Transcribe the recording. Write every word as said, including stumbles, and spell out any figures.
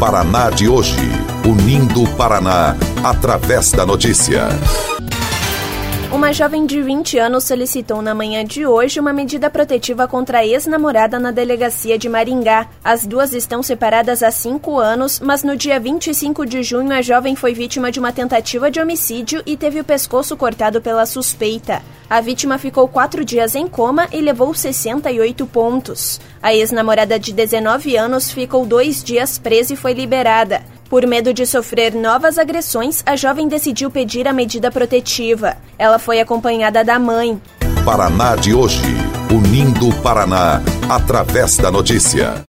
Paraná de hoje, unindo o Paraná através da notícia. Uma jovem de vinte anos solicitou na manhã de hoje uma medida protetiva contra a ex-namorada na delegacia de Maringá. As duas estão separadas há cinco anos, mas no dia vinte e cinco de junho a jovem foi vítima de uma tentativa de homicídio e teve o pescoço cortado pela suspeita. A vítima ficou quatro dias em coma e levou sessenta e oito pontos. A ex-namorada de dezenove anos ficou dois dias presa e foi liberada. Por medo de sofrer novas agressões, a jovem decidiu pedir a medida protetiva. Ela foi acompanhada da mãe. Paraná de hoje, unindo o Paraná através da notícia.